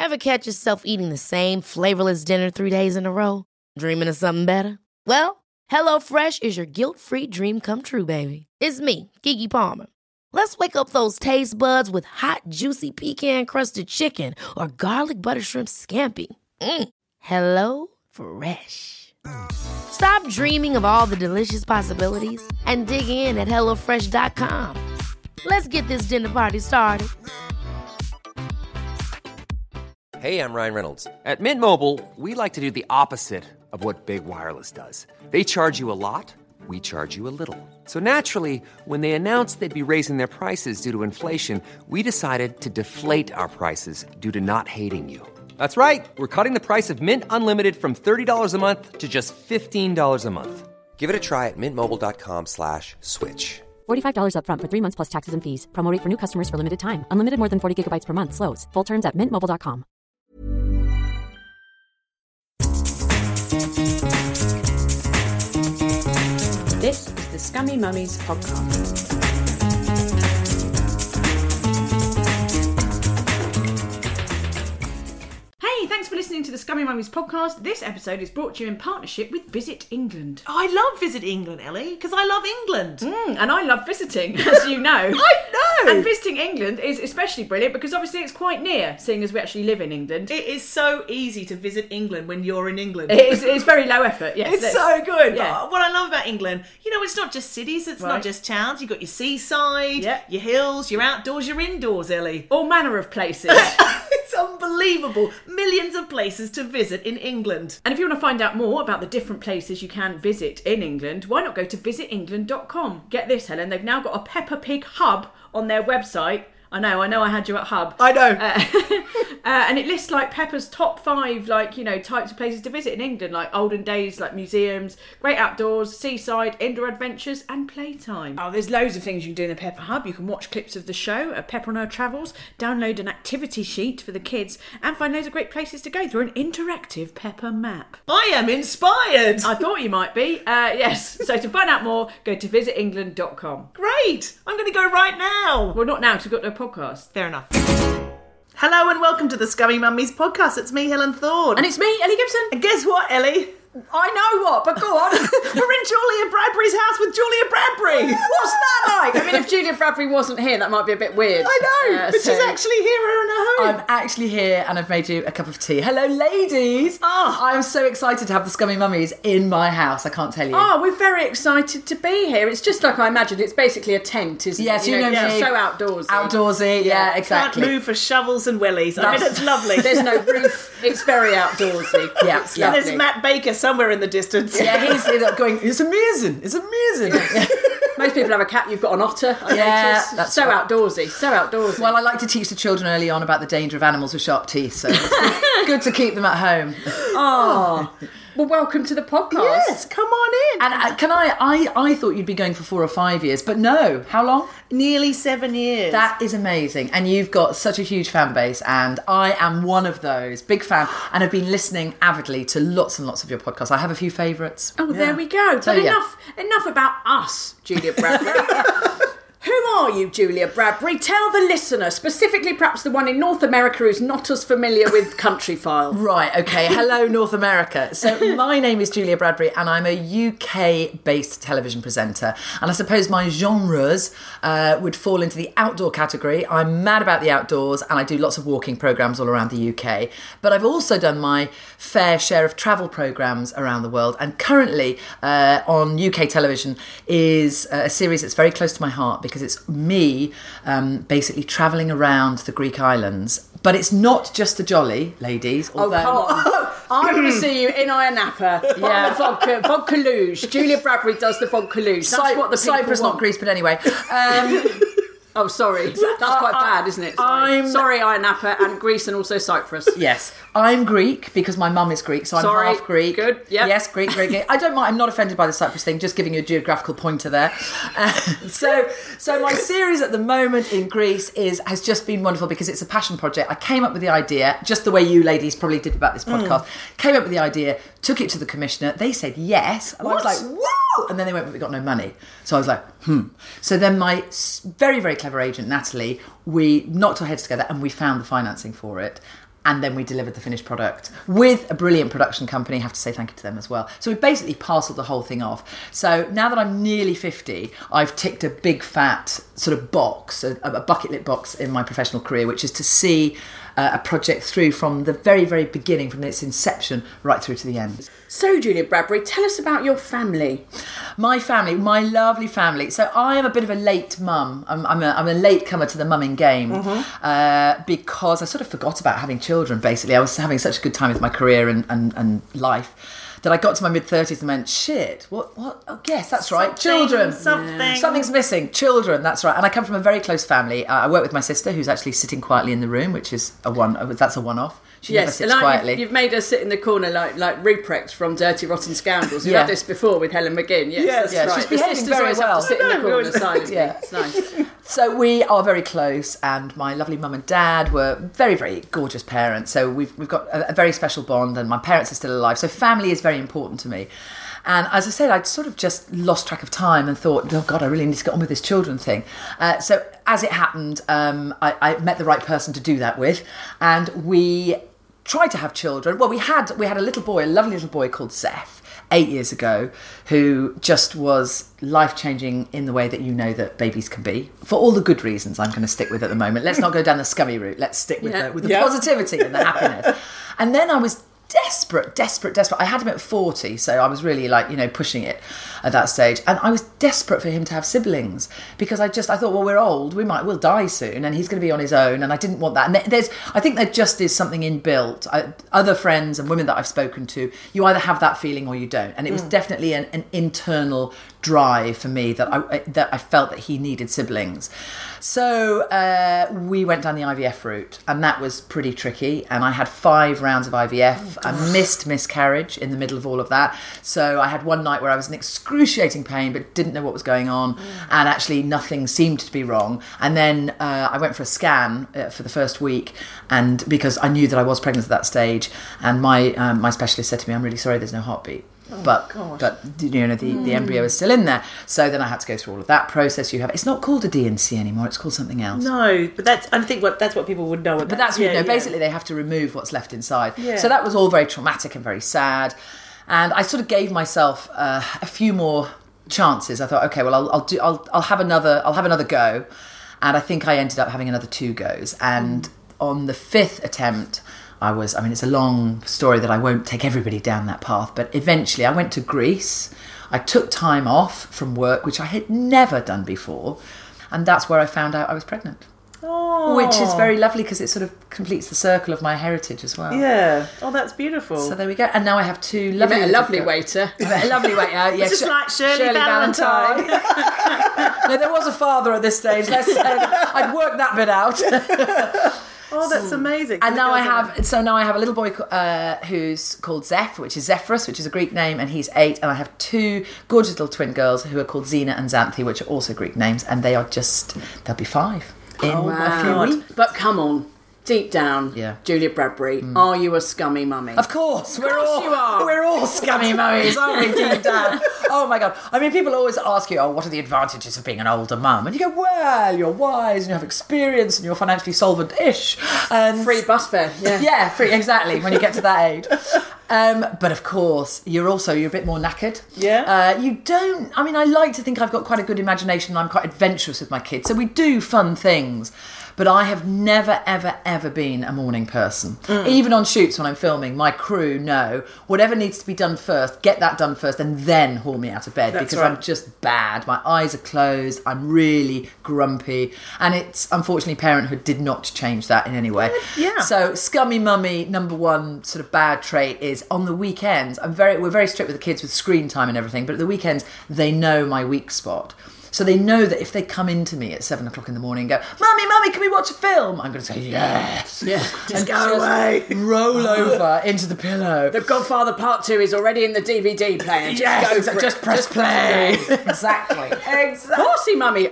Ever catch yourself eating the same flavorless dinner 3 days in a row? Dreaming of something better? Well, HelloFresh is your guilt-free dream come true, baby. It's me, Keke Palmer. Let's wake up those taste buds with hot, juicy pecan-crusted chicken or garlic butter shrimp scampi. Hello Fresh. Stop dreaming of all the delicious possibilities and dig in at HelloFresh.com. Let's get this dinner party started. Hey, I'm Ryan Reynolds. At Mint Mobile, we like to do the opposite of what Big Wireless does. They charge you a lot, we charge you a little. So naturally, when they announced they'd be raising their prices due to inflation, we decided to deflate our prices due to not hating you. That's right. We're cutting the price of Mint Unlimited from $30 a month to just $15 a month. Give it a try at mintmobile.com/switch. $45 up front for 3 months plus taxes and fees. Promo rate for new customers for limited time. Unlimited more than 40 gigabytes per month. Slows full terms at mintmobile.com. This is the Scummy Mummies podcast. Hey, thanks for listening to the Scummy Mummies podcast. This episode is brought to you in partnership with Visit England. Oh, I love Visit England, Ellie, because I love England. And I love visiting, as you know. I know! And visiting England is especially brilliant because obviously it's quite near, seeing as we actually live in England. It is so easy to visit England when you're in England. It's very low effort, yes. It's so good. Yeah. But what I love about England, it's not just cities, it's not just towns. You've got your seaside, your hills, your outdoors, your indoors, Ellie. All manner of places. It's unbelievable. Millions of places to visit in England. And if you want to find out more about the different places you can visit in England, why not go to visitengland.com? Get this, Helen, they've now got a Peppa Pig hub on their website. I know I had you at Hub. I know. And it lists Peppa's top 5, types of places to visit in England, like olden days, museums, great outdoors, seaside, indoor adventures, and playtime. Oh, there's loads of things you can do in the Peppa Hub. You can watch clips of the show at Peppa on Her Travels, download an activity sheet for the kids, and find loads of great places to go through an interactive Peppa map. I am inspired. I thought you might be. Yes. So to find out more, go to visitengland.com. Great. I'm going to go right now. Well, not now, because we've got no podcast. Fair enough. Hello and welcome to the Scummy Mummies podcast. It's me, Helen Thorne. And it's me, Ellie Gibson. And guess what, Ellie? I know what, but go on. We're in Julia Bradbury's house with Julia Bradbury. What's that like? I mean, if Julia Bradbury wasn't here, that might be a bit weird. I know, but she's actually here in her home. I'm actually here and I've made you a cup of tea. Hello, ladies. I'm so excited to have the Scummy Mummies in my house, I can't tell you. Oh, we're very excited to be here. It's just like I imagined. It's basically a tent, isn't it? Yes, you know me. So outdoorsy. Outdoorsy, yeah, exactly. Can't move for shovels and willies. I mean, it's lovely. There's no roof. It's very outdoorsy. Yeah, it's and there's Matt Baker somewhere in the distance. Yeah, he's going, it's amazing. It's amazing. Most people have a cat, you've got an otter, I notice. That's so right. outdoorsy. Well, I like to teach the children early on about the danger of animals with sharp teeth, so it's good to keep them at home. Oh, well, welcome to the podcast. Yes, come on in. And I thought you'd be going for 4 or 5 years, but no, how long? Nearly 7 years. That is amazing. And you've got such a huge fan base, and I am one of those, big fan, and have been listening avidly to lots and lots of your podcasts. I have a few favourites. Oh, there we go. But enough about us, Julia Bradbury. Who are you, Julia Bradbury? Tell the listener, specifically perhaps the one in North America who's not as familiar with Country File. Right, okay. Hello, North America. So my name is Julia Bradbury and I'm a UK-based television presenter. And I suppose my genres would fall into the outdoor category. I'm mad about the outdoors and I do lots of walking programmes all around the UK. But I've also done my fair share of travel programmes around the world. And currently on UK television is a series that's very close to my heart because it's me basically travelling around the Greek islands. But it's not just the jolly, ladies. Although... Oh, come on. I want to see you in Ayia Napa. Yeah, vodka luge. Julia Bradbury does the vodka luge. That's what the people Cyprus, want. not Greece, but anyway. Oh, sorry. That's quite bad, isn't it? Sorry, Ayia Napa and Greece and also Cyprus. Yes. I'm Greek because my mum is Greek, so I'm half Greek. Good, yeah. Yes, Greek. I don't mind. I'm not offended by the Cyprus thing, just giving you a geographical pointer there. So my series at the moment in Greece has just been wonderful because it's a passion project. I came up with the idea, just the way you ladies probably did about this podcast. Came up with the idea, took it to the commissioner. They said yes. And I was like, whoa! And then they went, but we got no money. So I was like, So then my very, very clever agent, Natalie, we knocked our heads together and we found the financing for it. and then we delivered the finished product with a brilliant production company. I have to say thank you to them as well. So we basically parcelled the whole thing off. So now that I'm nearly 50, I've ticked a big fat sort of box, a bucket list box in my professional career, which is to see a project through from the very, very beginning, from its inception right through to the end. So, Julia Bradbury, tell us about your family. My family, my lovely family. So I am a bit of a late mum. I'm a late comer to the mumming game because I sort of forgot about having children, basically. I was having such a good time with my career and life that I got to my mid-30s and went, shit, what? Oh, yes, that's right, children. Something's missing, children, that's right. And I come from a very close family. I work with my sister, who's actually sitting quietly in the room, which is that's a one-off. She never sits quietly. You've made her sit in the corner like Ruprecht from Dirty Rotten Scoundrels. You've had this before with Helen McGinn. Yes, that's right. She's behaving very well. Have to sit in the corner silently. Yeah. It's nice. So we are very close, and my lovely mum and dad were very, very gorgeous parents. So we've got a very special bond, and my parents are still alive. So family is very important to me. And as I said, I'd sort of just lost track of time and thought, oh God, I really need to get on with this children thing. So as it happened, I met the right person to do that with, and we tried to have children. Well, we had a little boy, a lovely little boy called Zeph, 8 years ago, who just was life-changing in the way that you know that babies can be. For all the good reasons I'm going to stick with at the moment. Let's not go down the scummy route. Let's stick with the positivity and the happiness. And then I was desperate. I had him at 40, so I was really pushing it at that stage. And I was desperate for him to have siblings because I thought, well, we're old, we'll die soon, and he's going to be on his own, and I didn't want that. And I think there just is something inbuilt. Other friends and women that I've spoken to, you either have that feeling or you don't. And it was definitely an internal drive for me that I felt that he needed siblings. So we went down the IVF route, and that was pretty tricky. And I had 5 rounds of IVF. I missed miscarriage in the middle of all of that. So I had one night where I was in excruciating pain, but didn't know what was going on, and actually nothing seemed to be wrong. And then I went for a scan for the first week, and because I knew that I was pregnant at that stage, and my specialist said to me, "I'm really sorry, there's no heartbeat." But the embryo is still in there. So then I had to go through all of that process. It's not called a D&C anymore. It's called something else. No, but that's what people would know. But that's basically they have to remove what's left inside. Yeah. So that was all very traumatic and very sad. And I sort of gave myself a few more chances. I thought, okay, well I'll have another go. And I think I ended up having another 2 goes. And on the 5th attempt, it's a long story that I won't take everybody down that path, but eventually I went to Greece. I took time off from work, which I had never done before, and that's where I found out I was pregnant. Oh. Which is very lovely because it sort of completes the circle of my heritage as well. Yeah. Oh, that's beautiful. So there we go. And now I have 2 lovely... You met a lovely waiter. I met a lovely waiter, yeah. Just like Shirley Valentine. No, there was a father at this stage. I'd worked that bit out. Oh, that's amazing. And now I have a little boy who's called Zeph, which is Zephyrus, which is a Greek name, and he's 8. And I have 2 gorgeous little twin girls who are called Zena and Xanthi, which are also Greek names, and they'll be 5 in a few weeks. But come on. Deep down, Julia Bradbury, are you a scummy mummy? Of course, you are. We're all scummy mummies, aren't we, deep down? Oh my God. I mean, people always ask you, what are the advantages of being an older mum? And you go, well, you're wise and you have experience and you're financially solvent-ish. And free bus fare, Yeah, free, exactly, when you get to that age. But of course, you're a bit more knackered. Yeah. I like to think I've got quite a good imagination and I'm quite adventurous with my kids. So we do fun things. But I have never, ever, ever been a morning person. Even on shoots when I'm filming, my crew know whatever needs to be done first, get that done first and then haul me out of bed. That's because right. I'm just bad. My eyes are closed. I'm really grumpy. And unfortunately, parenthood did not change that in any way. Yeah. So scummy mummy, number 1 sort of bad trait is on the weekends. We're very strict with the kids with screen time and everything. But at the weekends, they know my weak spot. So they know that if they come into me at 7 o'clock in the morning and go, Mummy, can we watch a film? I'm going to say, yes. Yeah. Just go away. Roll over into the pillow. The Godfather Part 2 is already in the DVD player. Just press play. Exactly. Horsey, Mummy.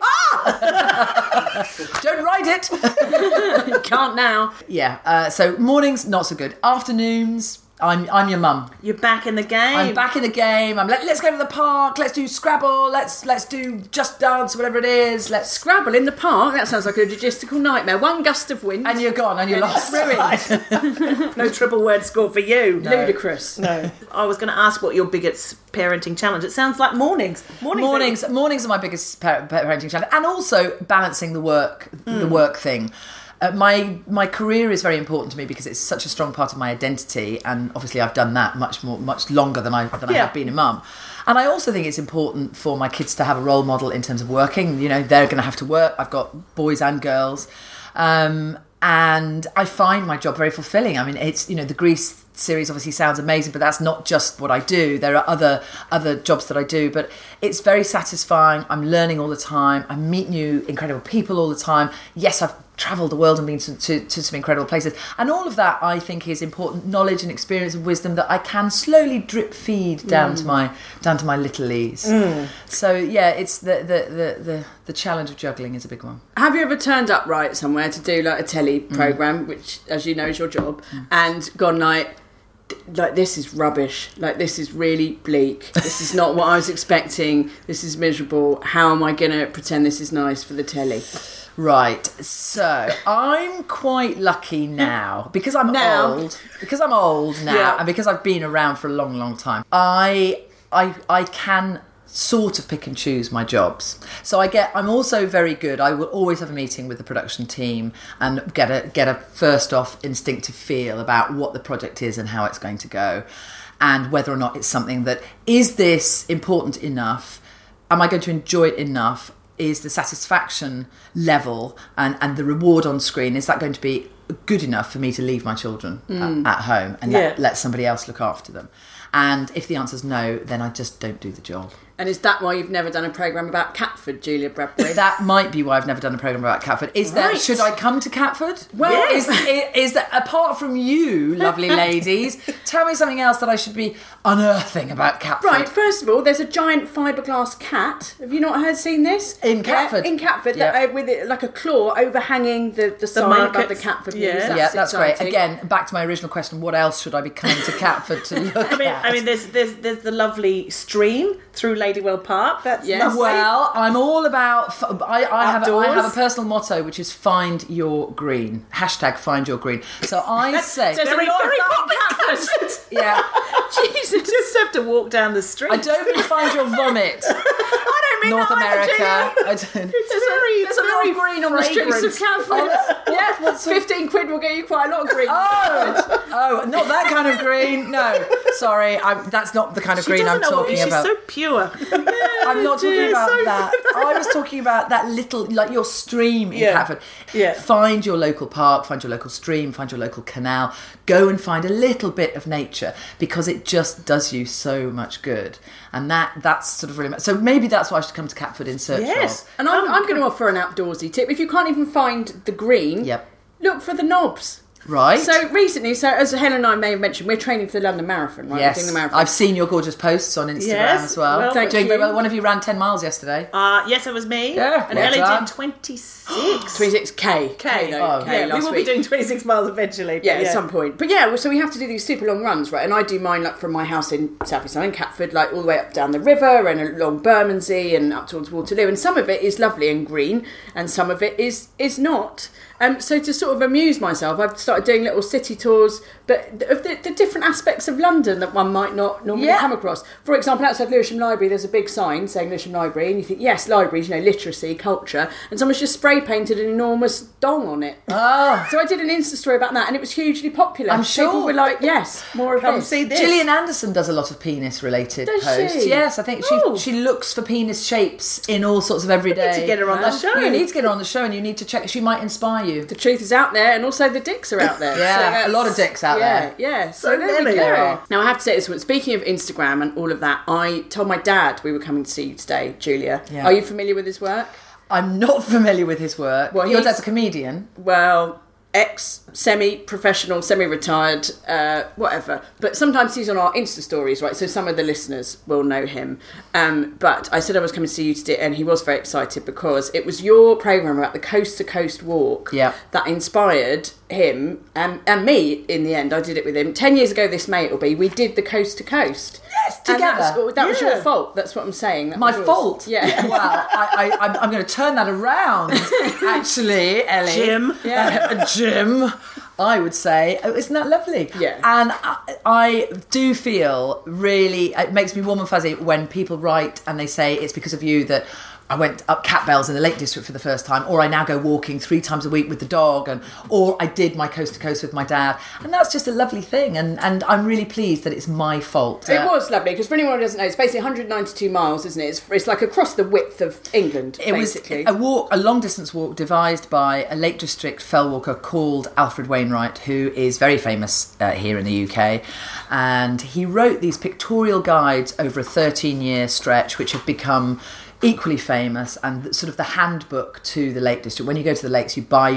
Don't ride it. You can't now. Yeah. So mornings, not so good. Afternoons, I'm your mum. You're back in the game. I'm back in the game. Let's go to the park. Let's do Scrabble. Let's do Just Dance, whatever it is. Let's Scrabble in the park. That sounds like a logistical nightmare. One gust of wind, and you're gone, and you're lost. Ruined. No triple word score for you. No. Ludicrous. No. I was going to ask what your biggest parenting challenge. It sounds like mornings. Mornings are my biggest parenting challenge, and also balancing the work thing. My career is very important to me because it's such a strong part of my identity, and obviously I've done that much longer than I have been a mum. And I also think it's important for my kids to have a role model in terms of working. You know, they're going to have to work. I've got boys and girls, and I find my job very fulfilling. I mean, it's, you know, the Grease series obviously sounds amazing, but that's not just what I do. There are other jobs that I do, but it's very satisfying. I'm learning all the time. I meet new incredible people all the time. Yes, I've travelled the world and been to some incredible places, and all of that I think is important knowledge and experience and wisdom that I can slowly drip feed down to my little E's. So yeah, it's the challenge of juggling is a big one. Have you ever turned up right somewhere to do like a telly programme, which, as you know, is your job, and gone like, this is rubbish, like this is really bleak, this is not what I was expecting, this is miserable, how am I going to pretend this is nice for the telly? Right, so I'm quite lucky now because I'm old now, and because I've been around for a long, long time. I can sort of pick and choose my jobs. So I'm also very good. I will always have a meeting with the production team and get a first off instinctive feel about what the project is and how it's going to go, and whether or not it's something that is this important enough. Am I going to enjoy it enough? Is the satisfaction level and the reward on screen, is that going to be good enough for me to leave my children at home and let somebody else look after them? And if the answer's no, then I just don't do the job. And is that why you've never done a programme about Catford, Julia Bradbury? That might be why I've never done a programme about Catford. Should I come to Catford? Well, yes. Is that, apart from you, lovely ladies, tell me something else that I should be unearthing about Catford. Right, first of all, there's a giant fiberglass cat. Have you not seen this? In Catford? In Catford, with it, like a claw overhanging the sign above the Catford News. Yeah, that's great. Again, back to my original question, what else should I be coming to Catford to look at? I mean, there's the lovely stream through Ladywell Park. That's lovely. Well, I'm all about. I have a personal motto, which is find your green. # find your green. So I say very Catford. Yeah, Jesus, you just have to walk down the street. I don't mean find your vomit. I don't mean North America. I don't. There's a lot of green on the streets of Catford. 15 quid will get you quite a lot of green. Oh, not that kind of green. No, sorry, that's not the kind of green I'm talking about. She's so pure. I'm not talking about that. I was talking about that little, like your stream in Catford. Yeah. Find your local park, find your local stream, find your local canal. Go and find a little bit of nature, because it just does you so much good. And that's sort of really... So maybe that's why I should come to Catford in search of. And I'm going to offer an outdoorsy tip. If you can't even find the green, look for the knobs. Right. So recently, as Helen and I may have mentioned, we're training for the London Marathon, right? Yes. We're doing the marathon. I've seen your gorgeous posts on Instagram as well. Well, thank you. Very well. One of you ran 10 miles yesterday. Yes, it was me. Yeah. And Ellie did 26. 26K. K. Though. We will be doing 26 miles eventually. At some point. But so we have to do these super long runs, right? And I do mine like from my house in South East London, Catford, like all the way up down the river and along Bermondsey and up towards Waterloo. And some of it is lovely and green, and some of it is not. So to sort of amuse myself, I've started doing little city tours, but of the different aspects of London that one might not normally come across. For example, outside Lewisham Library, there's a big sign saying Lewisham Library, and you think, yes, libraries, literacy, culture, and someone's just spray painted an enormous dong on it. Oh. So I did an Insta story about that, and it was hugely popular. I'm sure. People were like, yes, more of this. See this. Gillian Anderson does a lot of penis-related posts. She? Yes, I think she looks for penis shapes in all sorts of everyday... You need to get her on the show. You need to get her on the show, and you need to check. She might inspire you. The truth is out there, and also the dicks are out there. A lot of dicks out there. Yeah, so there we go. Now I have to say this one. Speaking of Instagram and all of that, I told my dad we were coming to see you today, Julia. Yeah. Are you familiar with his work? I'm not familiar with his work. Well, your dad's a comedian. Well, ex-semi-professional, semi-retired, whatever. But sometimes he's on our Insta stories, right? So some of the listeners will know him. But I said I was coming to see you today, and he was very excited because it was your programme about the Coast to Coast walk that inspired him and me in the end. I did it with him. 10 years ago this May it'll be. We did the Coast to Coast. Yes, together. That was your fault. That's what I'm saying. My fault? Yeah. Well, I'm going to turn that around, actually, Ellie. Jim, I would say. Oh, isn't that lovely? Yeah. And I do feel really, it makes me warm and fuzzy when people write and they say it's because of you that I went up Cat Bells in the Lake District for the first time, or I now go walking 3 times a week with the dog, or I did my Coast to Coast with my dad. And that's just a lovely thing, and I'm really pleased that it's my fault. It was lovely, because for anyone who doesn't know, it's basically 192 miles, isn't it? It's like across the width of England, basically. It was a long-distance walk devised by a Lake District fell walker called Alfred Wainwright, who is very famous here in the UK. And he wrote these pictorial guides over a 13-year stretch, which have become equally famous, and sort of the handbook to the Lake District. When you go to the lakes, you buy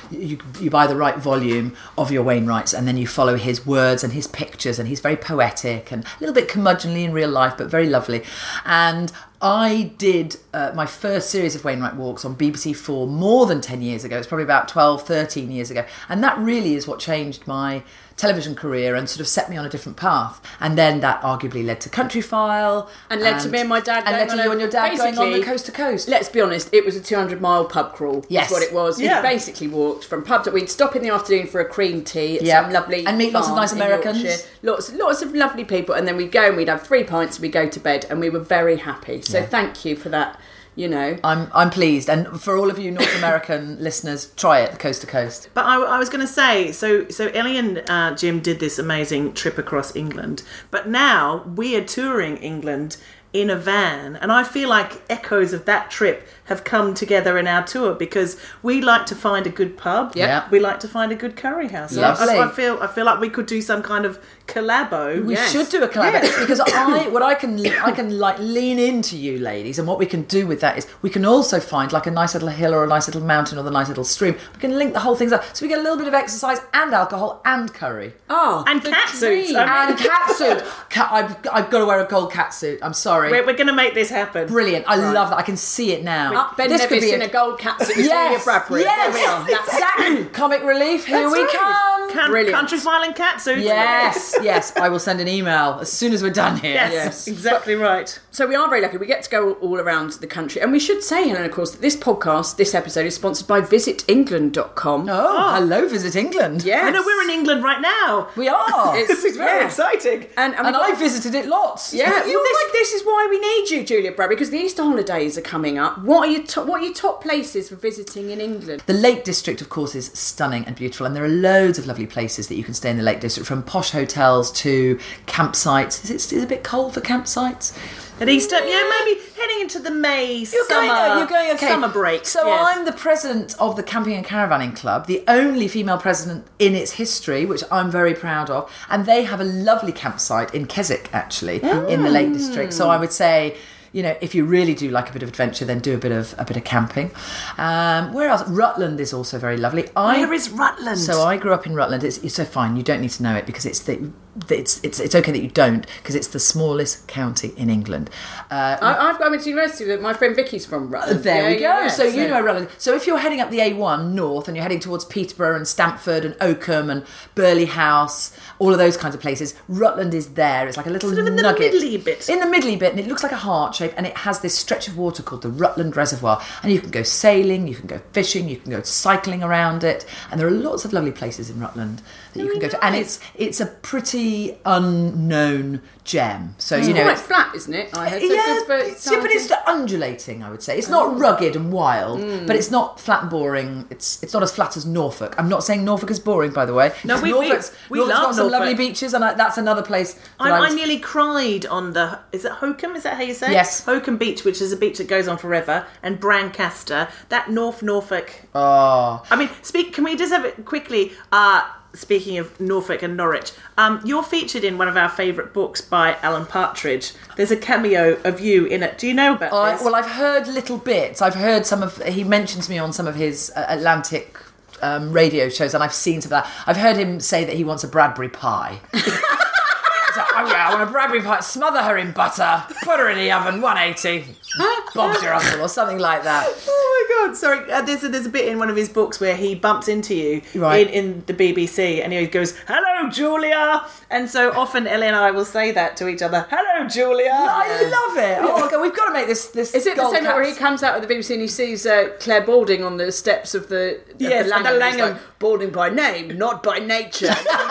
you buy the right volume of your Wainwrights, and then you follow his words and his pictures, and he's very poetic and a little bit curmudgeonly in real life, but very lovely. And I did my first series of Wainwright walks on BBC4 more than 10 years ago. It's probably about 12, 13 years ago. And that really is what changed my television career and sort of set me on a different path. And then that arguably led to Countryfile. And led to me and my dad going and led to you and your dad going on the Coast to Coast. Let's be honest, it was a 200-mile pub crawl. Yes. Is what it was. Yeah. We basically walked from pub to... We'd stop in the afternoon for a cream tea at some lovely and meet lots of nice Americans. Lots of lovely people. And then we'd go and we'd have 3 pints and we'd go to bed, and we were very happy. So thank you for that. You know, I'm pleased, and for all of you North American listeners, try it, the Coast to Coast. But I was going to say, so Ellie and Jim did this amazing trip across England, but now we are touring England in a van, and I feel like echoes of that trip have come together in our tour, because we like to find a good pub. Yeah. We like to find a good curry house. Lovely. I feel like we could do some kind of collabo. We should do a collab, because I can like lean into you ladies, and what we can do with that is we can also find like a nice little hill or a nice little mountain or a nice little stream. We can link the whole thing up, so we get a little bit of exercise and alcohol and curry. Oh, and cat suits. And cat suit. I've got to wear a gold cat suit. I'm sorry. We're going to make this happen. Brilliant. I love that. I can see it now. Ben Nevis in a gold cat suit with Julia Bradbury. Yes, there we are. Exactly. Comic relief. Here we come. Countryfile and cat suits. Yes. I will send an email as soon as we're done here. Yes. Exactly right. So we are very lucky. We get to go all around the country. And we should say, Helen, of course, that this podcast, this episode, is sponsored by VisitEngland.com. Oh, hello, Visit England. Yes. I know, we're in England right now. We are. It's very exciting. And I visited it lots. Yeah, this is why we need you, Julia Bradbury, because the Easter holidays are coming up. What are your top places for visiting in England? The Lake District, of course, is stunning and beautiful, and there are loads of lovely places that you can stay in the Lake District, from posh hotels to campsites. Is it a bit cold for campsites? At Easter, maybe heading into the May You're going okay. Summer break. So yes. I'm the president of the Camping and Caravanning Club, the only female president in its history, which I'm very proud of. And they have a lovely campsite in Keswick, actually, in the Lake District. So I would say, if you really do like a bit of adventure, then do a bit of camping. Where else? Rutland is also very lovely. Where is Rutland? So I grew up in Rutland. It's so fine. You don't need to know it, because it's okay that you don't, because it's the smallest county in England. I went to university with my friend Vicky's from Rutland. There we go. Yeah, so you know Rutland. So if you're heading up the A1 north and you're heading towards Peterborough and Stamford and Oakham and Burley House, all of those kinds of places, Rutland is there. It's like a little sort of in nugget. the middly bit. In the middly bit, and it looks like a heart shape, and it has this stretch of water called the Rutland Reservoir, and you can go sailing, you can go fishing, you can go cycling around it, and there are lots of lovely places in Rutland that you can go to, and it's a pretty unknown gem. So it's quite flat, isn't it? I heard. So but it's undulating, I would say. It's not rugged and wild, but it's not flat and boring. It's not as flat as Norfolk. I'm not saying Norfolk is boring, by the way. No, Norfolk's love got some Norfolk. lovely beaches, and that's another place. I nearly cried on is it Hokum? Is that how you say it? Yes. Hokum Beach, which is a beach that goes on forever, and Brancaster. That Norfolk. Oh. I mean, can we just have it quickly? Speaking of Norfolk and Norwich, you're featured in one of our favourite books by Alan Partridge. There's a cameo of you in it. Do you know about this? Well, I've heard little bits. I've heard he mentions me on some of his Atlantic radio shows, and I've seen some of that. I've heard him say that he wants a Bradbury pie. So, oh yeah, I want a Bradbury pie. Smother her in butter, put her in the oven, 180. Bob's your uncle, or something like that. Oh my God! Sorry, there's a bit in one of his books where he bumps into you Right. in the BBC, and he goes, "Hello, Julia," and so often Ellie and I will say that to each other. "Hello, Julia." I love it. Oh my God, we've got to make this. Is it the Gold same bit where Caps- he comes out of the BBC and he sees Claire Balding on the steps of the Yes, Langham, the and he's Langham. like, Balding by name, not by nature.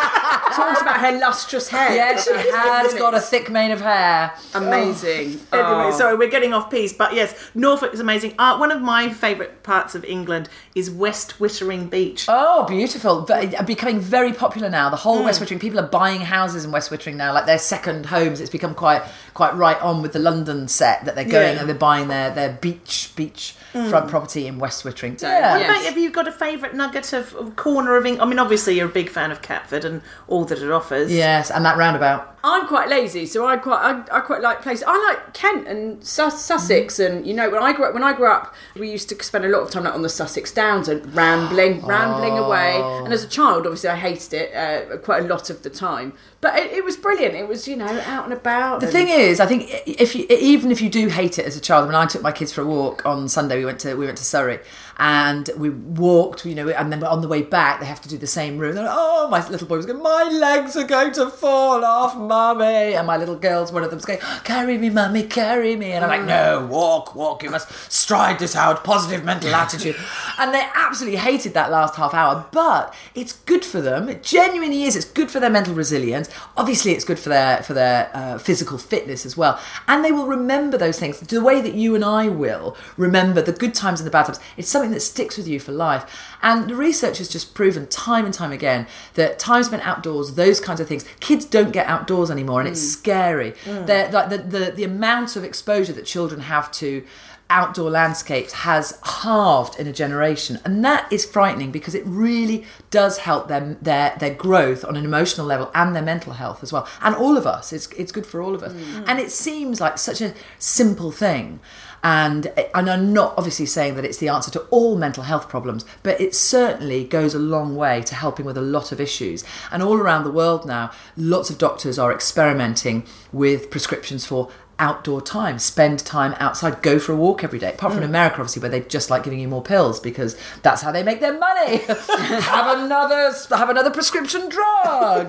Talks about her lustrous hair. Yeah, she has got a thick mane of hair. Amazing. Anyway, Oh. sorry, we're getting off piece, but yes, Norfolk is amazing. One of my favourite parts of England is West Wittering Beach. Oh, beautiful. But becoming very popular now. The whole West Wittering, people are buying houses in West Wittering now, like their second homes. It's become quite right on with the London set that they're going and they're buying their beach front property in West Wittering. Yeah. What Yes. about, have you got a favourite nugget of corner of England? I mean, obviously you're a big fan of Catford and all that it offers. Yes, and that roundabout. I'm quite lazy, so I quite like places. I like Kent and Sussex, and you know when I grew up, we used to spend a lot of time like on the Sussex Downs and rambling away. And as a child, obviously, I hated it quite a lot of the time. But it was brilliant. It was out and about. The thing is, I think even if you do hate it as a child, I mean, I took my kids for a walk on Sunday. We went to Surrey, and we walked, and then on the way back they have to do the same route. Like, oh, my little boy was going, my legs are going to fall off, mummy, and my little girls, one of them was going, carry me, mummy, carry me, and I'm like, no, walk, you must stride this out, positive mental attitude. And they absolutely hated that last half hour, but it's good for them. It genuinely is. It's good for their mental resilience. Obviously, it's good for their physical fitness as well, and they will remember those things the way that you and I will remember the good times and the bad times. It's something that sticks with you for life. And the research has just proven time and time again that time spent outdoors, those kinds of things, kids don't get outdoors anymore, and it's scary. They're, like the amount of exposure that children have to outdoor landscapes has halved in a generation, and that is frightening because it really does help them their growth on an emotional level and their mental health as well, and all of us. It's good for all of us. And it seems like such a simple thing, and I'm not obviously saying that it's the answer to all mental health problems, but it certainly goes a long way to helping with a lot of issues. And all around the world now, lots of doctors are experimenting with prescriptions for outdoor time, spend time outside, go for a walk every day. Apart from in America, obviously, where they just like giving you more pills because that's how they make their money. have another prescription drug.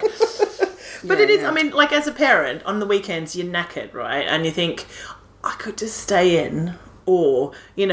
But it is, I mean, like as a parent, on the weekends you're knackered, right? And you think, I could just stay in. Or,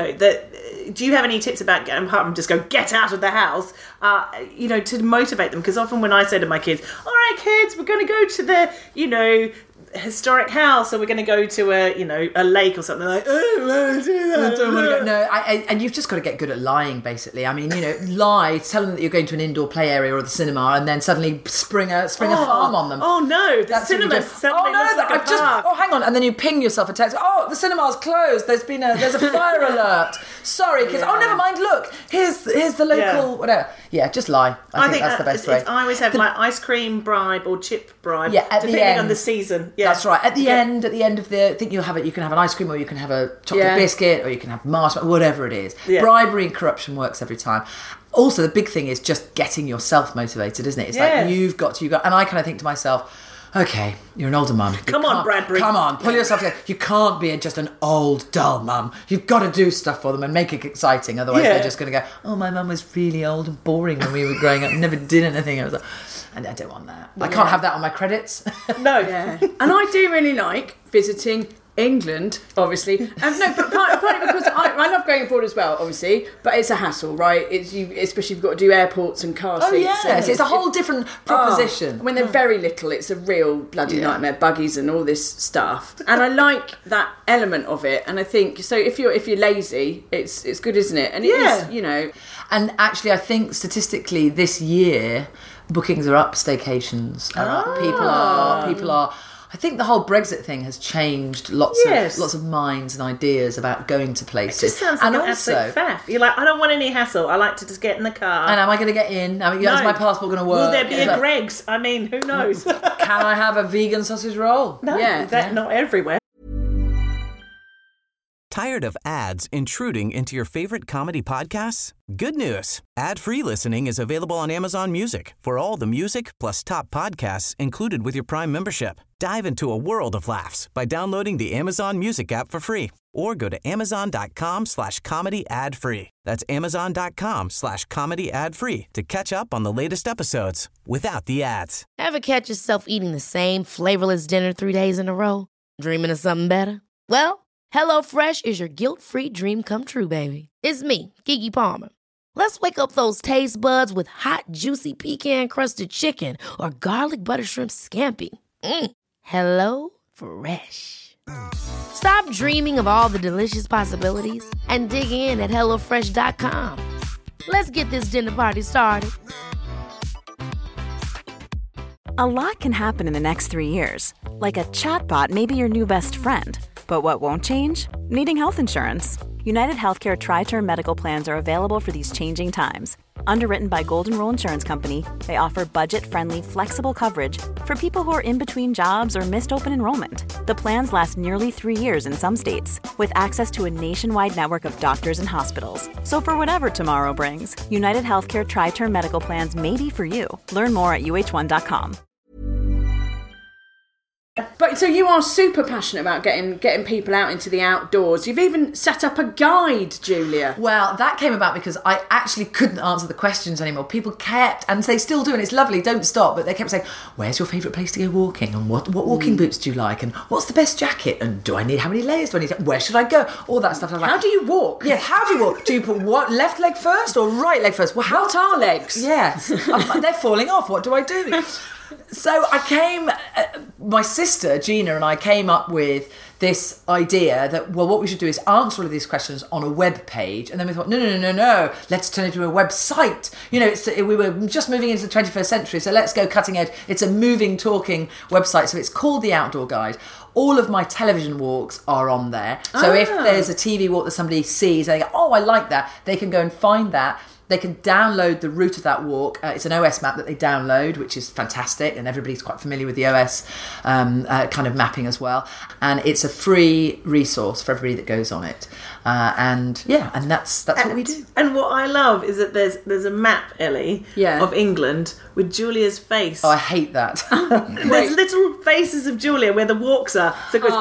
do you have any tips about, apart from just go, get out of the house, to motivate them? Because often when I say to my kids, all right, kids, we're going to go to the, historic house, or we're going to go to a lake or something, like, oh, I want to do that. I don't want to go. No, and you've just got to get good at lying, basically. I mean, lie, tell them that you're going to an indoor play area or the cinema, and then suddenly spring a farm on them. Oh no, the That's what you cinema do. suddenly looks like a park. Oh, hang on, and then you ping yourself a text. Oh, the cinema's closed. There's a fire alert. Sorry, kids. Oh, never mind. Look, here's the local whatever. Yeah, just lie. I think that's the best way. I always have like ice cream bribe or chip bribe, at the depending end on the season. Yeah. That's right. At the end of the, I think you can have an ice cream, or you can have a chocolate biscuit, or you can have marshmallow, whatever it is. Yeah. Bribery and corruption works every time. Also, the big thing is just getting yourself motivated, isn't it? It's like you've got, and I kind of think to myself, okay, you're an older mum. Come on, Bradbury. Come on, pull yourself together. You can't be just an old, dull mum. You've got to do stuff for them and make it exciting. Otherwise, they're just going to go, oh, my mum was really old and boring when we were growing up. Never did anything. I was like, and I don't want that. I can't have that on my credits. No. Yeah. And I do really like visiting England, obviously. No, but partly because I love going abroad as well, obviously. But it's a hassle, right? Especially if you've got to do airports and car seats. Oh, yes. It's a whole different proposition. When they're very little, it's a real bloody nightmare. Buggies and all this stuff. And I like that element of it. And I think, so if you're lazy, it's good, isn't it? And it is, And actually, I think statistically this year, bookings are up, staycations are up. People are. I think the whole Brexit thing has changed lots of minds and ideas about going to places. It just sounds like an absolute faff. You're like, I don't want any hassle. I like to just get in the car. And am I going to get in? Is my passport going to work? Will there be a Greggs? I mean, who knows? Can I have a vegan sausage roll? No, not everywhere. Tired of ads intruding into your favorite comedy podcasts? Good news. Ad-free listening is available on Amazon Music for all the music plus top podcasts included with your Prime membership. Dive into a world of laughs by downloading the Amazon Music app for free or go to amazon.com/comedy ad-free. That's amazon.com/comedy ad-free to catch up on the latest episodes without the ads. Ever catch yourself eating the same flavorless dinner 3 days in a row? Dreaming of something better? Well, HelloFresh is your guilt-free dream come true, baby. It's me, Keke Palmer. Let's wake up those taste buds with hot, juicy pecan-crusted chicken or garlic butter shrimp scampi. Hello Fresh. Stop dreaming of all the delicious possibilities and dig in at HelloFresh.com. Let's get this dinner party started. A lot can happen in the next 3 years. Like a chatbot may be your new best friend. But what won't change? Needing health insurance. United Healthcare Tri-Term Medical Plans are available for these changing times. Underwritten by Golden Rule Insurance Company, they offer budget-friendly, flexible coverage for people who are in between jobs or missed open enrollment. The plans last nearly 3 years in some states, with access to a nationwide network of doctors and hospitals. So for whatever tomorrow brings, United Healthcare Tri-Term Medical Plans may be for you. Learn more at uh1.com. But so you are super passionate about getting people out into the outdoors. You've even set up a guide, Julia. Well, that came about because I actually couldn't answer the questions anymore. People kept, and they still do, and it's lovely, don't stop, but they kept saying, where's your favourite place to go walking? And what walking boots do you like? And what's the best jacket? And how many layers do I need? Where should I go? All that stuff. How do you walk? Yeah, how do you walk? Do you put what, left leg first or right leg first? Well, what are legs? Yeah, they're falling off. What do I do? So my sister, Gina, and I came up with this idea that, well, what we should do is answer all of these questions on a web page. And then we thought, no, let's turn it into a website. You know, we were just moving into the 21st century, so let's go cutting edge. It's a moving, talking website. So it's called The Outdoor Guide. All of my television walks are on there. So if there's a TV walk that somebody sees, and they go, oh, I like that, they can go and find that. They can download the route of that walk. It's an OS map that they download, which is fantastic, and everybody's quite familiar with the OS kind of mapping as well. And it's a free resource for everybody that goes on it. And that's what we do. And what I love is that there's a map, Ellie, of England with Julia's face. Oh, I hate that. There's little faces of Julia where the walks are. So it goes.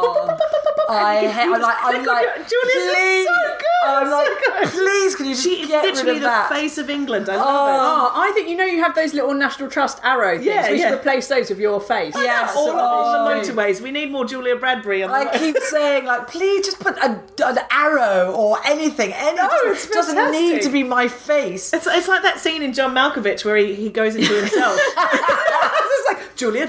I'm like, Julia's is so good. I'm like, please, can you just get rid of that? The face of England. I love it. Oh, I think you have those little National Trust arrow things. We should replace those with your face. Yes, all on the motorways. We need more Julia Bradbury. I keep saying, like, please just put an arrow or anything. It doesn't need to be my face. It's like that scene in John Malkovich where he goes into himself. It's like Julia.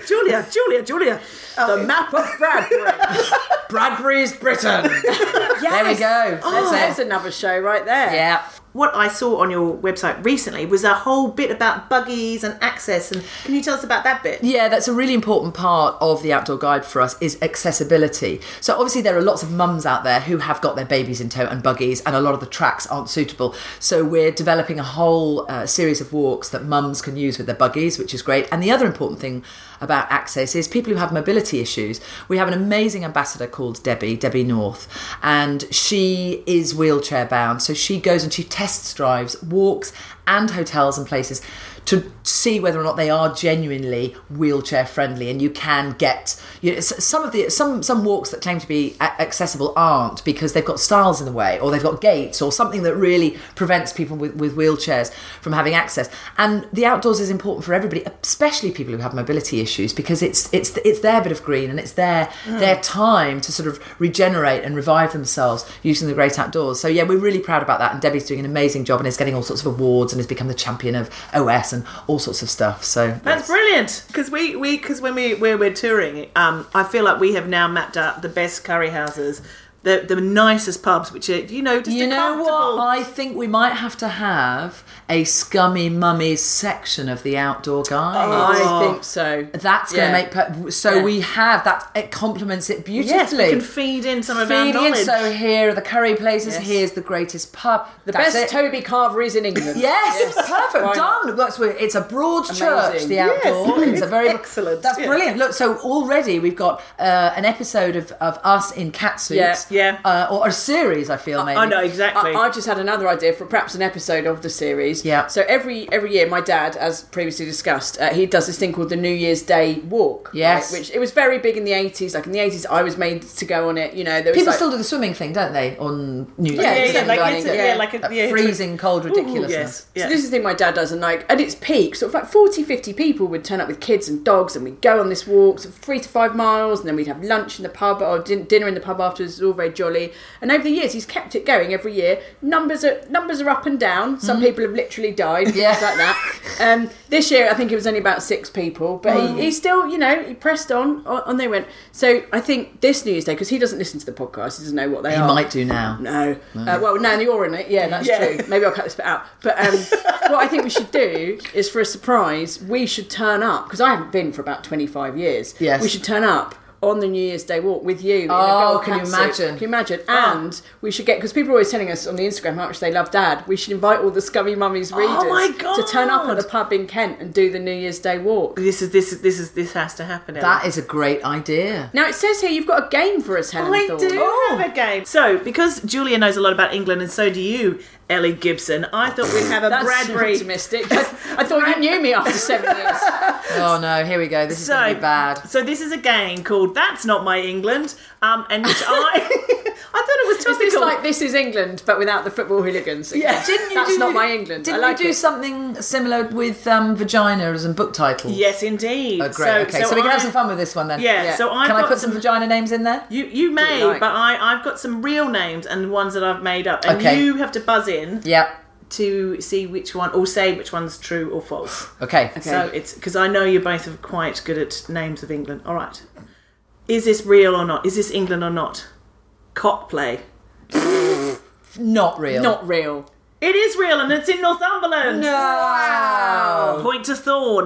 The map of Bradbury. Bradbury's Britain. There we go. That's another show right there. Yeah. What I saw on your website recently was a whole bit about buggies and access. And can you tell us about that bit? Yeah, that's a really important part of the Outdoor Guide for us is accessibility. So obviously there are lots of mums out there who have got their babies in tow and buggies, and a lot of the tracks aren't suitable. So we're developing a whole series of walks that mums can use with their buggies, which is great. And the other important thing about access is people who have mobility issues. We have an amazing ambassador called Debbie North, and she is wheelchair bound. So she goes and she test drives walks and hotels and places to see whether or not they are genuinely wheelchair friendly. And you can get some walks that claim to be accessible aren't, because they've got stiles in the way, or they've got gates, or something that really prevents people with wheelchairs from having access. And the outdoors is important for everybody, especially people who have mobility issues, because it's their bit of green, and it's their time to sort of regenerate and revive themselves using the great outdoors. So yeah, we're really proud about that, and Debbie's doing an amazing job and is getting all sorts of awards and has become the champion of OS and all sorts of stuff. So that's brilliant, because when we're touring, I feel like we have now mapped out the best curry houses, the nicest pubs, which are, just you know what, I think we might have to have a scummy mummies section of the Outdoor Guide. I think so. That's going to make we have that. It complements it beautifully. Yes, we can feed in some of our knowledge. So here are the curry places. Yes. Here's the greatest pub. That's best Toby carveries in England. Yes, perfect. Done. It's a broad church. The Outdoor. Yes, it's a very excellent. That's brilliant. Look, so already we've got an episode of us in cat suits. Yeah. Or a series, I feel, maybe. I know, exactly. I just had another idea for perhaps an episode of the series. Yeah. So every year, my dad, as previously discussed, he does this thing called the New Year's Day walk. Yes. Right, which it was very big in the 80s. Like in the 80s, I was made to go on it. You know, there was People still do the swimming thing, don't they? On New Year's Day. That freezing cold ridiculousness. Yes. So this is the thing my dad does, and like at its peak, sort of like 40, 50 people would turn up with kids and dogs, and we'd go on this walk, sort of 3 to 5 miles, and then we'd have lunch in the pub or dinner in the pub afterwards. It was all very jolly. And over the years, he's kept it going every year. Numbers are up and down. Some people have literally died, things like that. This year, I think it was only about 6 people, but he still, you know, he pressed on they went. So I think this New Year's Day, because he doesn't listen to the podcast, he doesn't know what they are. He might do now. No. Well, now you're in it. Yeah, that's true. Maybe I'll cut this bit out. But what I think we should do is, for a surprise, we should turn up, because I haven't been for about 25 years. Yes. We should turn up on the New Year's Day walk with you in a Oh, gold can you catsuit. imagine? Can you imagine? And we should get, because people are always telling us on the Instagram how much they love Dad, we should invite all the Scummy Mummies readers my God. to turn up at a pub in Kent and do the New Year's Day walk. This has to happen. Ellen. That is a great idea. Now it says here you've got a game for us, Helen I Thorne. do have a game. So, because Julia knows a lot about England, and so do you, Ellie Gibson, I thought we'd have a That's Bradbury. optimistic. I thought you knew me after 7 years. Oh no, here we go. This is going to be bad. So this is a game called That's Not My England, and which I thought it was Is topical. this like This Is England, but without the football hooligans? Yeah. Didn't you That's do, not my England. Didn't I like you do it. something similar with vaginas and book titles? Yes, indeed. Oh, great. So we can have some fun with this one then. Yeah. So I've Can I got put some vagina names in there? You may, like. but I've got some real names and ones that I've made up, and Okay. you have to buzz in Yep. to see which one, or say which one's true or false. Okay. So it's because I know you're both quite good at names of England. All right. Is this real or not? Is this England or not? Cock play. Not real. Not real. It is real, and it's in Northumberland. No. Wow. Point to Thorn.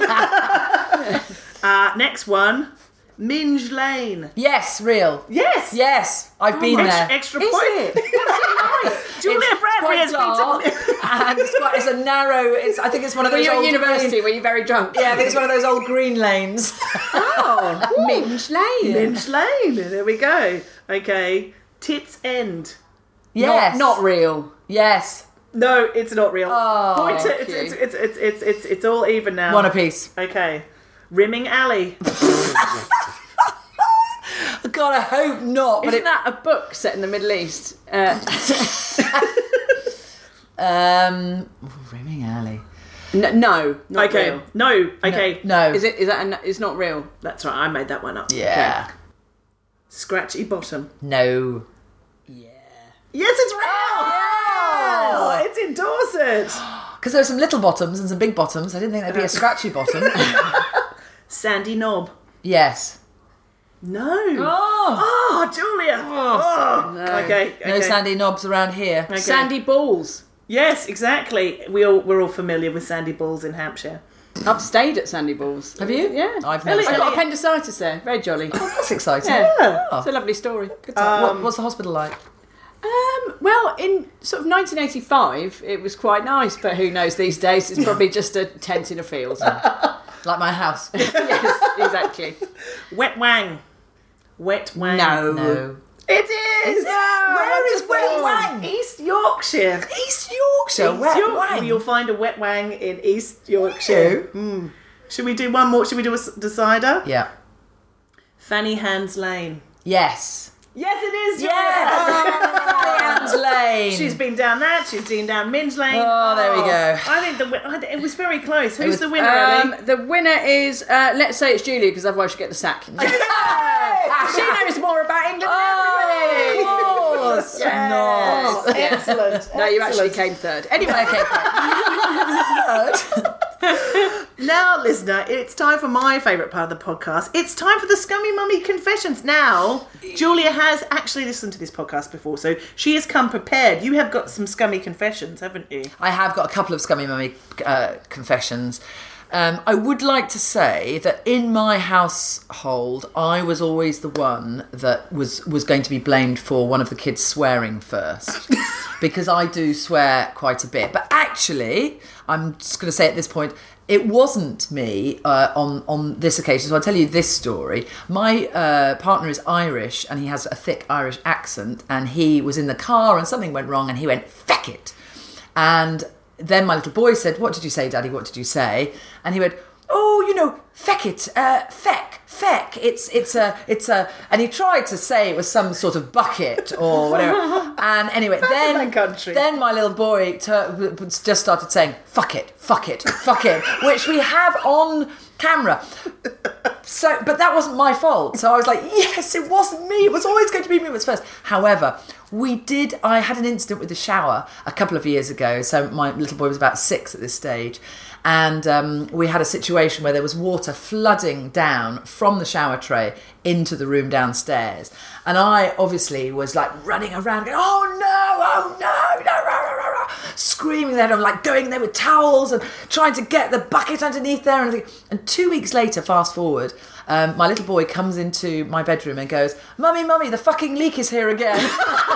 Next one. Minge Lane. Yes, real. Yes. Yes, I've been there. Extra point. Julia Bradbury has been dark, and it's a narrow. I think it's one of Were those you at old university? green- Were you very drunk? Yeah, I think it's one of those old green lanes. Oh, Minge Lane. Minge Lane. There we go. Okay. Tits End. Yes. Not real. Yes. No, it's not real. Oh, Point to, thank you. it's all even now. One apiece. Okay. Rimming Alley. God, I hope not. But Isn't that a book set in the Middle East? Rimming Alley. No, not Okay. real. No. Okay. No. Is that? It's not real. That's right. I made that one up. Yeah. Scratchy Bottom. No. Yes, it's real. Yeah. It's in Dorset. Because there were some little bottoms and some big bottoms. I didn't think there'd be a scratchy bottom. Sandy Knob. Yes. No. Oh. Julia. Oh. No. Okay. No sandy knobs around here. Okay. Sandy Balls. Yes, exactly. We're all familiar with Sandy Balls in Hampshire. I've stayed at Sandy Balls. Have you? Yeah. I've never I stayed. got appendicitis there. Very jolly. That's exciting. Yeah. Oh. It's a lovely story. Good time. What's the hospital like? Well, in sort of 1985, it was quite nice, but who knows these days? It's probably just a tent in a field. Like my house. Yes, exactly. Wet Wang. Wet Wang. No. It is. Where is Wet Wang? East Yorkshire. East Yorkshire. Wet Wang. You'll find a Wet Wang in East Yorkshire. Should we do one more? Should we do a decider? Yeah. Fanny Hands Lane. Yes. Yes, it is. Yes. Anne's Lane. She's been down that. She's been down Minge Lane. Oh, there we go. I think it was very close. Who's the winner, Ellie? The winner is, let's say it's Julia, because otherwise she'll get the sack. She knows more about England than everybody. Of course. Yes. Not. Excellent. No, you actually came third. Anyway, okay. Now, listener, it's time for my favourite part of the podcast. It's time for the Scummy Mummy Confessions. Now, Julia has actually listened to this podcast before, so she has come prepared. You have got some scummy confessions, haven't you? I have got a couple of Scummy Mummy confessions. I would like to say that in my household, I was always the one that was going to be blamed for one of the kids swearing first. Because I do swear quite a bit. But actually, I'm just going to say at this point, It wasn't me on this occasion, so I'll tell you this story. My partner is Irish, and he has a thick Irish accent, and he was in the car and something went wrong, and he went, "Feck it." And then my little boy said, "What did you say, Daddy? What did you say?" And he went, "Oh, feck it, feck. It's a," and he tried to say it was some sort of bucket or whatever. And anyway, then my little boy just started saying, fuck it, which we have on camera. So, but that wasn't my fault. So I was like, yes, it wasn't me. It was always going to be me who was first. However, I had an incident with the shower a couple of years ago. So my little boy was about 6 at this stage. And we had a situation where there was water flooding down from the shower tray into the room downstairs. And I obviously was like running around going, oh no, screaming at him, like going there with towels and trying to get the bucket underneath there. And 2 weeks later, fast forward, my little boy comes into my bedroom and goes, Mummy, the fucking leak is here again.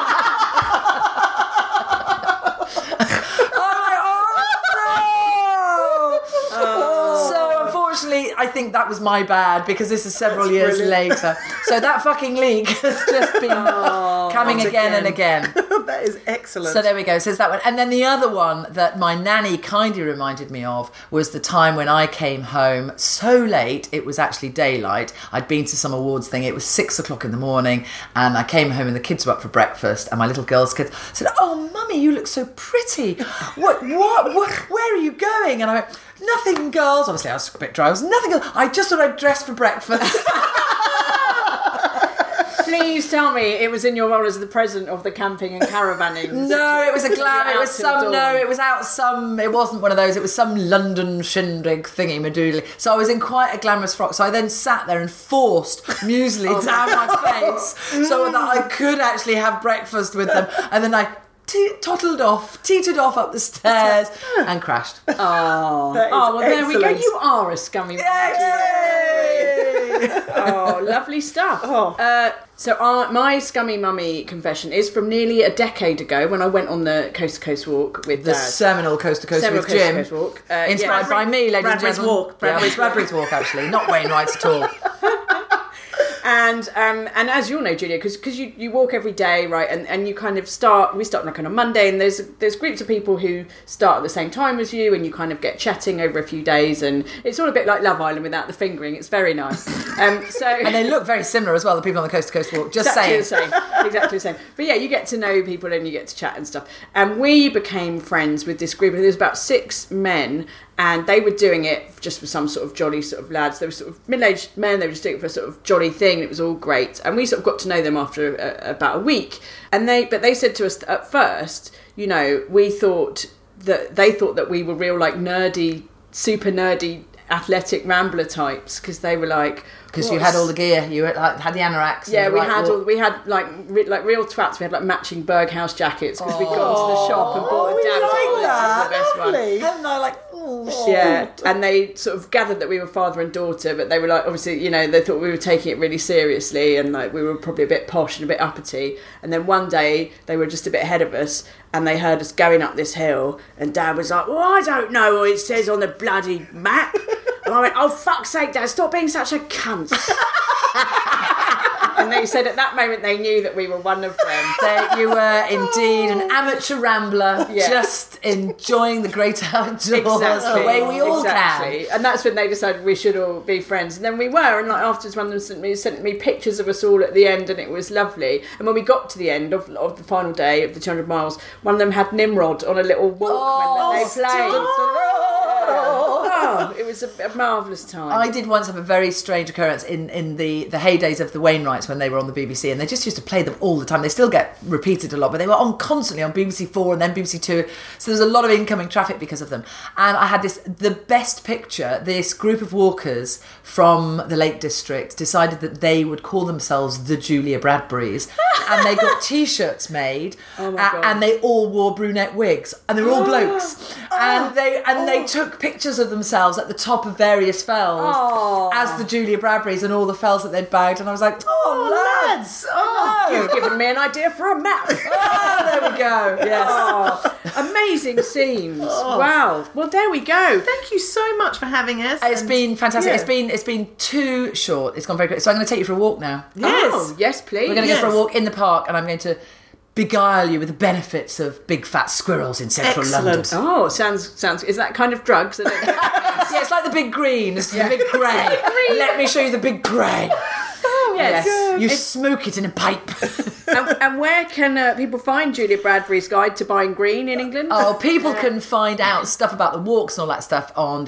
I think that was my bad because this is several years later. So that fucking leak has just been coming again and again. That is excellent. So there we go. So there's that one. And then the other one that my nanny kindly reminded me of was the time when I came home so late, it was actually daylight. I'd been to some awards thing. It was 6 o'clock in the morning and I came home and the kids were up for breakfast and my little girl's kids said, "Oh, Mummy, you look so pretty. What, where are you going?" And I went, "Nothing, girls." Obviously, I was a bit dry. I was nothing, girls. I just thought I'd dress for breakfast. Please tell me it was in your role as the president of the camping and caravanning. No, it was a glam. It was some. No, it was out some. It wasn't one of those. It was some London shindig thingy madoodly. So I was in quite a glamorous frock. So I then sat there and forced muesli down my face so that I could actually have breakfast with them. And then I teetered off up the stairs and crashed. Oh, well, there we go. You are a scummy man. Oh, lovely stuff. So my scummy mummy confession is from nearly a decade ago when I went on the Coast to Coast walk with the Dad. seminal Coast to Coast with Jim. Coast walk. Inspired by me, ladies and gentlemen. Bradbury's walk, actually, not Wainwright's at all. And as you all know, Julia, because you walk every day, right? And you kind of we start like on a Monday, and there's groups of people who start at the same time as you, and you kind of get chatting over a few days, and it's all a bit like Love Island without the fingering. It's very nice. And they look very similar as well. The people on the Coast to Coast walk, exactly the same. But yeah, you get to know people and you get to chat and stuff. And we became friends with this group. There's about 6 men. And they were doing it just for some sort of jolly sort of lads. They were sort of middle-aged men. They were just doing it for a sort of jolly thing. It was all great. And we sort of got to know them after about a week. But they said to us at first, we thought that we were real like nerdy, super nerdy, athletic rambler types because they were like. Because you had all the gear, you had the anoraks. Yeah, we had like real twats. We had like matching Berghaus jackets because we'd gone to the shop and bought a damn the best one. And I like, yeah, and they sort of gathered that we were father and daughter, but they were like, obviously, they thought we were taking it really seriously, and like we were probably a bit posh and a bit uppity. And then one day they were just a bit ahead of us, and they heard us going up this hill, and Dad was like, "Well, I don't know what it says on the bloody map." And I went, "Oh, fuck's sake, Dad, stop being such a cunt." And they said at that moment they knew that we were one of them. That you were indeed an amateur rambler, just enjoying the great outdoors the way we all can. And that's when they decided we should all be friends. And then we were. And like afterwards, one of them sent me pictures of us all at the end, and it was lovely. And when we got to the end of the final day of the 200 miles, one of them had Nimrod on a little walk when they played. It was a marvellous time. I did once have a very strange occurrence in the heydays of the Wainwrights when they were on the BBC, and they just used to play them all the time. They still get repeated a lot, but they were on constantly on BBC 4 and then BBC 2, so there's a lot of incoming traffic because of them. And I had the best picture. This group of walkers from the Lake District decided that they would call themselves the Julia Bradburys, and they got T-shirts made, and they all wore brunette wigs, and they were all blokes. And they took pictures of themselves at the top of various fells as the Julia Bradburys and all the fells that they'd bagged. And I was like, lads! You've given me an idea for a map. There we go. Yes. Amazing scenes. Wow. Well, there we go. Thank you so much for having us. It's been fantastic. Yeah. It's been too short. It's gone very quick. So I'm going to take you for a walk now. Yes. Oh, yes, please. We're going to go for a walk in the park, and I'm going to beguile you with the benefits of big fat squirrels in central London. Oh, sounds. Is that kind of drugs? Yeah, it's like the big green. It's the big grey. Let me show you the big grey. Yes. You smoke it in a pipe. And where can people find Julia Bradbury's Guide to Buying Green in England? Oh, people can find out stuff about the walks and all that stuff on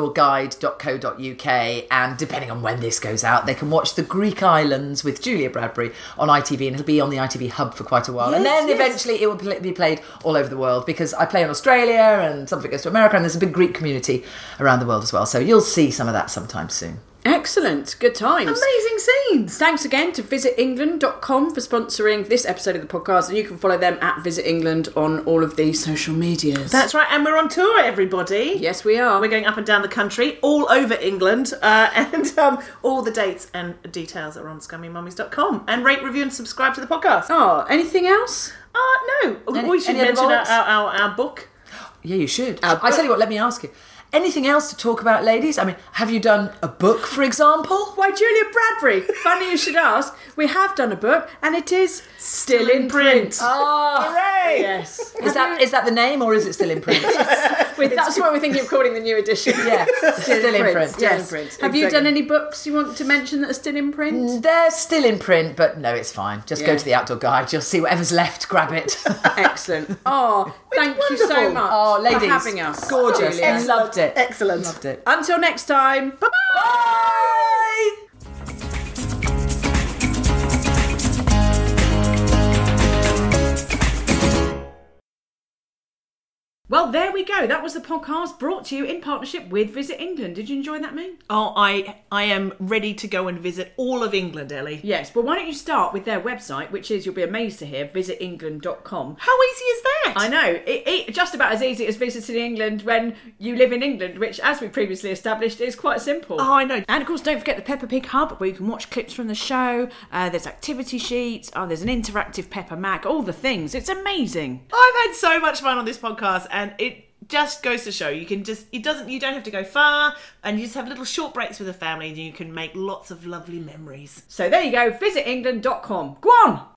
theoutdoorguide.co.uk, and depending on when this goes out, they can watch The Greek Islands with Julia Bradbury on ITV, and it'll be on the ITV hub for quite a while. And then eventually it will be played all over the world, because I play in Australia and some of it goes to America, and there's a big Greek community around the world as well. So you'll see some of that sometime soon. Excellent. Good times. Amazing scenes. Thanks again to visitengland.com for sponsoring this episode of the podcast, and you can follow them at Visit England on all of the social medias. That's right, and we're on tour, everybody. Yes, we are. We're going up and down the country, all over England, and all the dates and details are on scummymummies.com. And rate, review and subscribe to the podcast. Oh, anything else? No. We should mention our book. Yeah, you should. I tell you what, let me ask you. Anything else to talk about, ladies? I mean, have you done a book, for example? Why, Julia Bradbury. Funny you should ask. We have done a book, and it is still in print. Oh, hooray! Yes. Is that the name, or is it still in print? That's what we're thinking of calling the new edition. Yeah, still in print. Still in print. Have you done any books you want to mention that are still in print? They're still in print, but no, it's fine. Just go to the Outdoor Guide. You'll see whatever's left. Grab it. Excellent. Oh, thank you so much ladies, for having us. Gorgeous. Julia. Loved it. Excellent. Loved it. Until next time. Bye-bye. Bye. Well, there we go. That was the podcast brought to you in partnership with Visit England. Did you enjoy that, Ming? Oh, I am ready to go and visit all of England, Ellie. Yes, but why don't you start with their website, which is, you'll be amazed to hear, visitengland.com. How easy is that? I know. It just about as easy as visiting England when you live in England, which, as we previously established, is quite simple. Oh, I know. And, of course, don't forget the Peppa Pig Hub, where you can watch clips from the show. There's activity sheets. There's an interactive Peppa Mac. All the things. It's amazing. I've had so much fun on this podcast, and it just goes to show you don't have to go far, and you just have little short breaks with the family, and you can make lots of lovely memories. So there you go, visitengland.com. Go on!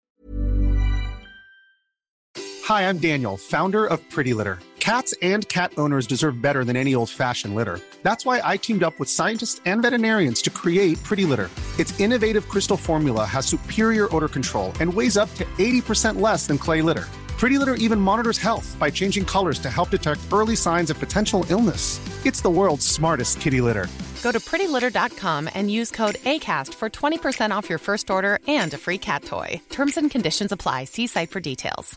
Hi, I'm Daniel, founder of Pretty Litter. Cats and cat owners deserve better than any old-fashioned litter. That's why I teamed up with scientists and veterinarians to create Pretty Litter. Its innovative crystal formula has superior odor control and weighs up to 80% less than clay litter. Pretty Litter even monitors health by changing colors to help detect early signs of potential illness. It's the world's smartest kitty litter. Go to prettylitter.com and use code ACAST for 20% off your first order and a free cat toy. Terms and conditions apply. See site for details.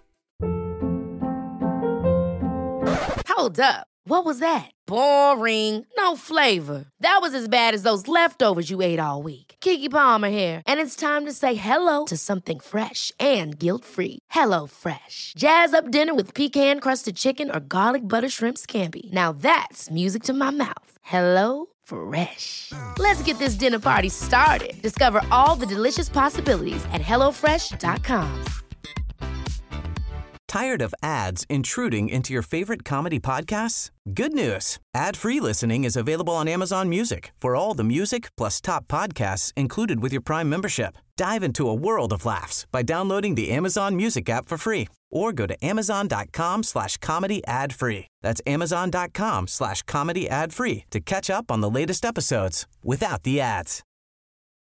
Hold up. What was that? Boring. No flavor. That was as bad as those leftovers you ate all week. Keke Palmer here, and it's time to say hello to something fresh and guilt-free. Hello Fresh. Jazz up dinner with pecan-crusted chicken or garlic butter shrimp scampi. Now that's music to my mouth. Hello Fresh. Let's get this dinner party started. Discover all the delicious possibilities at hellofresh.com. Tired of ads intruding into your favorite comedy podcasts? Good news. Ad-free listening is available on Amazon Music for all the music plus top podcasts included with your Prime membership. Dive into a world of laughs by downloading the Amazon Music app for free or go to amazon.com/comedy ad-free. That's amazon.com/comedy ad-free to catch up on the latest episodes without the ads.